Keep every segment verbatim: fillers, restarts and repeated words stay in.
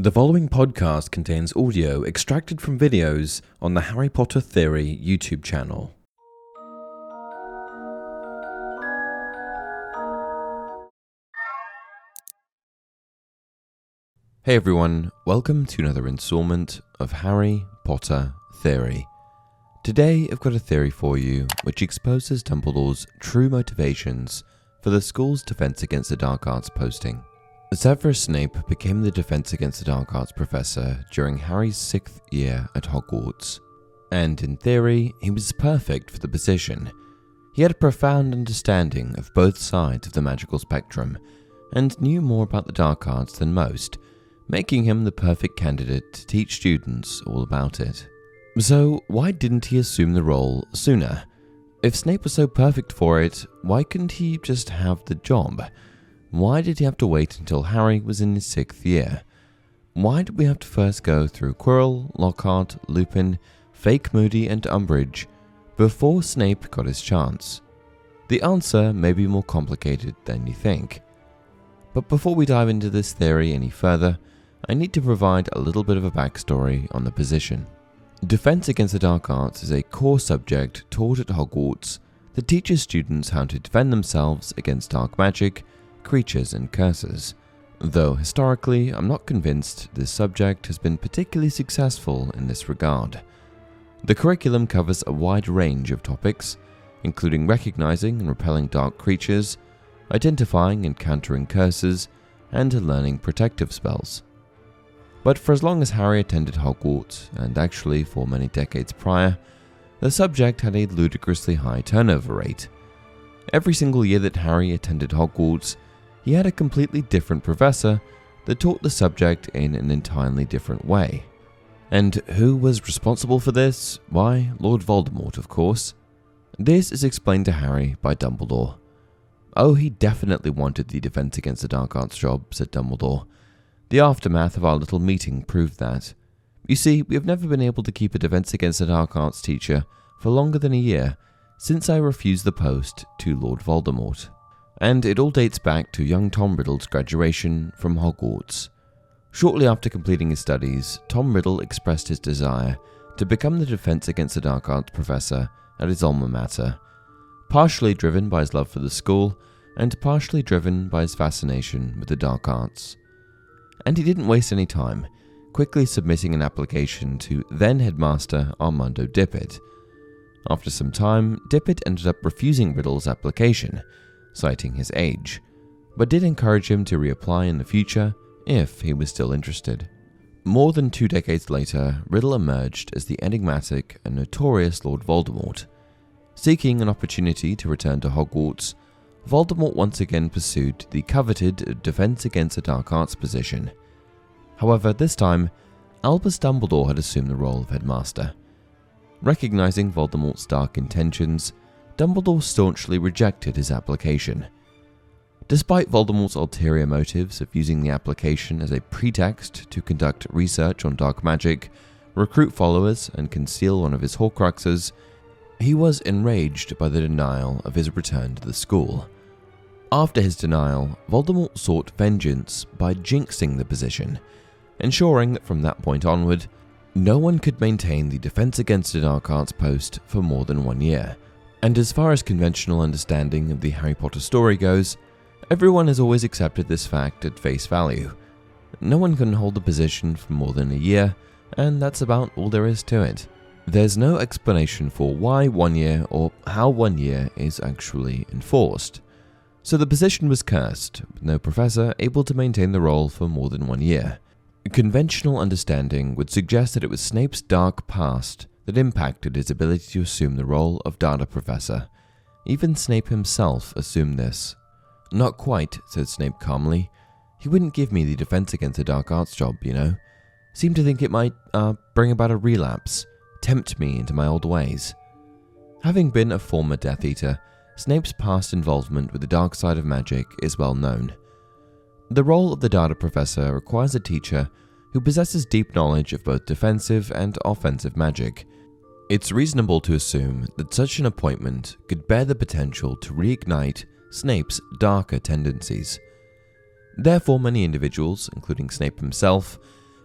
The following podcast contains audio extracted from videos on the Harry Potter Theory YouTube channel. Hey everyone, welcome to another installment of Harry Potter Theory. Today I've got a theory for you which exposes Dumbledore's true motivations for the school's Defense Against the Dark Arts posting. Severus Snape became the Defense Against the Dark Arts professor during Harry's sixth year at Hogwarts, and in theory, he was perfect for the position. He had a profound understanding of both sides of the magical spectrum, and knew more about the dark arts than most, making him the perfect candidate to teach students all about it. So why didn't he assume the role sooner? If Snape was so perfect for it, why couldn't he just have the job? Why did he have to wait until Harry was in his sixth year? Why did we have to first go through Quirrell, Lockhart, Lupin, Fake Moody and Umbridge before Snape got his chance? The answer may be more complicated than you think. But before we dive into this theory any further, I need to provide a little bit of a backstory on the position. Defense Against the Dark Arts is a core subject taught at Hogwarts that teaches students how to defend themselves against dark magic, creatures and curses, though historically I'm not convinced this subject has been particularly successful in this regard. The curriculum covers a wide range of topics, including recognizing and repelling dark creatures, identifying and countering curses, and learning protective spells. But for as long as Harry attended Hogwarts, and actually for many decades prior, the subject had a ludicrously high turnover rate. Every single year that Harry attended Hogwarts, he had a completely different professor that taught the subject in an entirely different way. And who was responsible for this? Why, Lord Voldemort, of course. This is explained to Harry by Dumbledore. Oh, he definitely wanted the Defense Against the Dark Arts job, said Dumbledore. The aftermath of our little meeting proved that. You see, we have never been able to keep a Defense Against the Dark Arts teacher for longer than a year since I refused the post to Lord Voldemort. And it all dates back to young Tom Riddle's graduation from Hogwarts. Shortly after completing his studies, Tom Riddle expressed his desire to become the Defense Against the Dark Arts professor at his alma mater, partially driven by his love for the school and partially driven by his fascination with the dark arts. And he didn't waste any time, quickly submitting an application to then-headmaster Armando Dippet. After some time, Dippet ended up refusing Riddle's application, citing his age, but did encourage him to reapply in the future if he was still interested. More than two decades later, Riddle emerged as the enigmatic and notorious Lord Voldemort. Seeking an opportunity to return to Hogwarts, Voldemort once again pursued the coveted Defense Against the Dark Arts position. However, this time, Albus Dumbledore had assumed the role of headmaster. Recognizing Voldemort's dark intentions, Dumbledore staunchly rejected his application. Despite Voldemort's ulterior motives of using the application as a pretext to conduct research on dark magic, recruit followers, and conceal one of his Horcruxes, he was enraged by the denial of his return to the school. After his denial, Voldemort sought vengeance by jinxing the position, ensuring that from that point onward, no one could maintain the Defense Against the Dark Arts post for more than one year. And as far as conventional understanding of the Harry Potter story goes, everyone has always accepted this fact at face value. No one can hold the position for more than a year, and that's about all there is to it. There's no explanation for why one year or how one year is actually enforced. So the position was cursed, with no professor able to maintain the role for more than one year. Conventional understanding would suggest that it was Snape's dark past that impacted his ability to assume the role of Data Professor. Even Snape himself assumed this. Not quite, said Snape calmly. He wouldn't give me the Defense Against the Dark Arts job, you know. Seemed to think it might, uh, bring about a relapse, tempt me into my old ways. Having been a former Death Eater, Snape's past involvement with the dark side of magic is well known. The role of the Data Professor requires a teacher who possesses deep knowledge of both defensive and offensive magic. It's reasonable to assume that such an appointment could bear the potential to reignite Snape's darker tendencies. Therefore, many individuals, including Snape himself,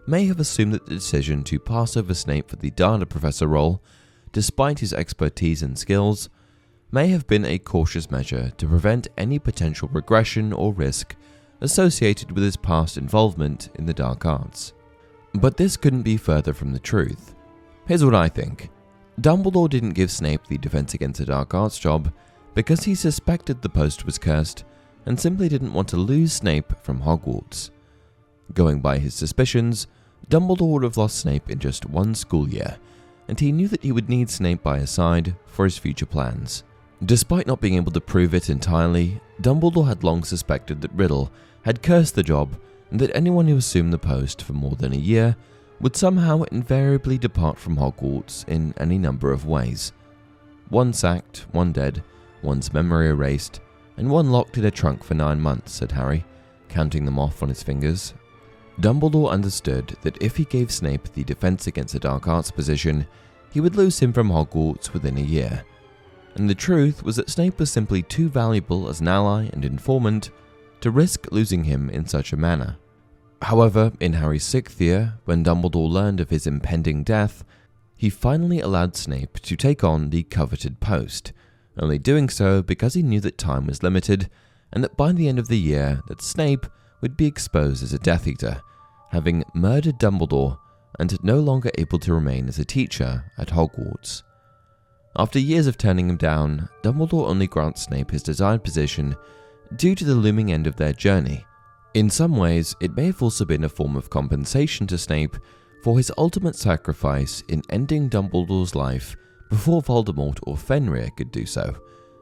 may have assumed that the decision to pass over Snape for the Dana Professor role, despite his expertise and skills, may have been a cautious measure to prevent any potential regression or risk associated with his past involvement in the dark arts. But this couldn't be further from the truth. Here's what I think. Dumbledore didn't give Snape the Defense Against the Dark Arts job because he suspected the post was cursed and simply didn't want to lose Snape from Hogwarts. Going by his suspicions, Dumbledore would have lost Snape in just one school year, and he knew that he would need Snape by his side for his future plans. Despite not being able to prove it entirely, Dumbledore had long suspected that Riddle had cursed the job and that anyone who assumed the post for more than a year would somehow invariably depart from Hogwarts in any number of ways. One sacked, one dead, one's memory erased, and one locked in a trunk for nine months, said Harry, counting them off on his fingers. Dumbledore understood that if he gave Snape the Defense Against the Dark Arts position, he would lose him from Hogwarts within a year. And the truth was that Snape was simply too valuable as an ally and informant to risk losing him in such a manner. However, in Harry's sixth year, when Dumbledore learned of his impending death, he finally allowed Snape to take on the coveted post, only doing so because he knew that time was limited and that by the end of the year that Snape would be exposed as a Death Eater, having murdered Dumbledore and no longer able to remain as a teacher at Hogwarts. After years of turning him down, Dumbledore only grants Snape his desired position due to the looming end of their journey. In some ways, it may have also been a form of compensation to Snape for his ultimate sacrifice in ending Dumbledore's life before Voldemort or Fenrir could do so.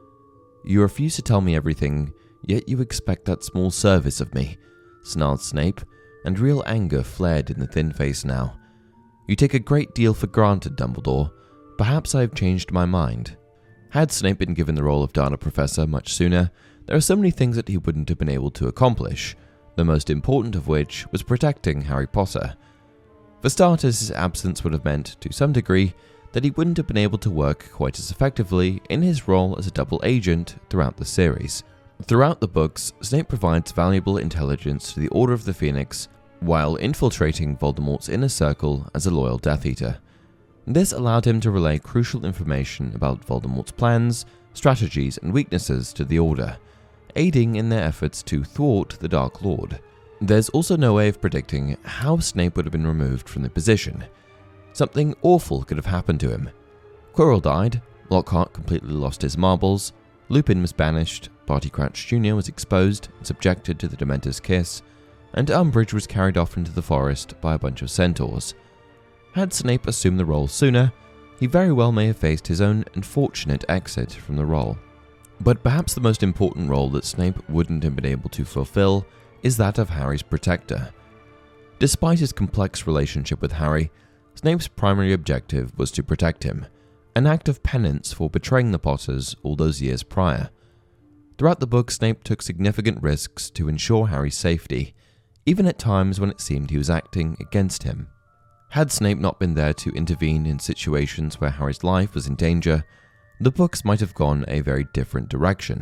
"You refuse to tell me everything, yet you expect that small service of me," snarled Snape, and real anger flared in the thin face now. "You take a great deal for granted, Dumbledore. Perhaps I have changed my mind." Had Snape been given the role of Dana Professor much sooner, there are so many things that he wouldn't have been able to accomplish, the most important of which was protecting Harry Potter. For starters, his absence would have meant, to some degree, that he wouldn't have been able to work quite as effectively in his role as a double agent throughout the series. Throughout the books, Snape provides valuable intelligence to the Order of the Phoenix while infiltrating Voldemort's inner circle as a loyal Death Eater. This allowed him to relay crucial information about Voldemort's plans, strategies, and weaknesses to the Order, aiding in their efforts to thwart the Dark Lord. There's also no way of predicting how Snape would have been removed from the position. Something awful could have happened to him. Quirrell died, Lockhart completely lost his marbles, Lupin was banished, Barty Crouch Junior was exposed and subjected to the Dementor's kiss, and Umbridge was carried off into the forest by a bunch of centaurs. Had Snape assumed the role sooner, he very well may have faced his own unfortunate exit from the role. But perhaps the most important role that Snape wouldn't have been able to fulfill is that of Harry's protector. Despite his complex relationship with Harry, Snape's primary objective was to protect him, an act of penance for betraying the Potters all those years prior. Throughout the book, Snape took significant risks to ensure Harry's safety, even at times when it seemed he was acting against him. Had Snape not been there to intervene in situations where Harry's life was in danger, the books might have gone a very different direction.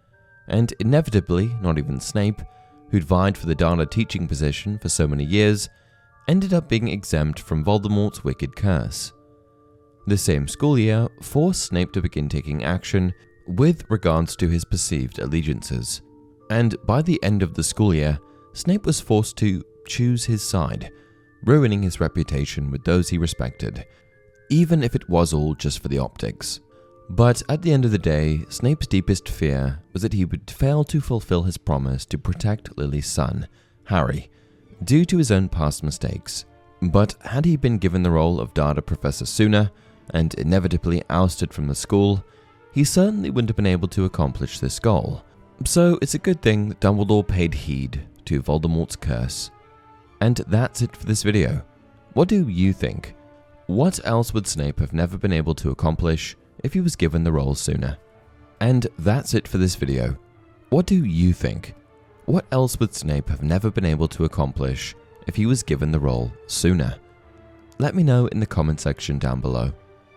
And inevitably, not even Snape, who'd vied for the Dana teaching position for so many years, ended up being exempt from Voldemort's wicked curse. The same school year forced Snape to begin taking action with regards to his perceived allegiances, and by the end of the school year, Snape was forced to choose his side, ruining his reputation with those he respected, even if it was all just for the optics. But at the end of the day, Snape's deepest fear was that he would fail to fulfill his promise to protect Lily's son, Harry, due to his own past mistakes. But had he been given the role of Dana Professor sooner, and inevitably ousted from the school, he certainly wouldn't have been able to accomplish this goal. So it's a good thing that Dumbledore paid heed to Voldemort's curse. And that's it for this video. What do you think? What else would Snape have never been able to accomplish if he was given the role sooner? And that's it for this video. What do you think? What else would Snape have never been able to accomplish if he was given the role sooner? Let me know in the comment section down below.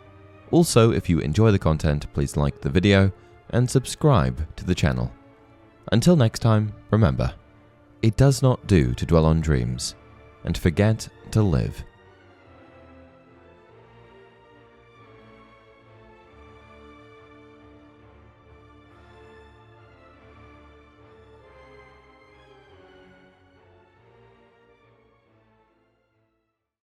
Also, if you enjoy the content, please like the video and subscribe to the channel. Until next time, remember, it does not do to dwell on dreams and forget to live.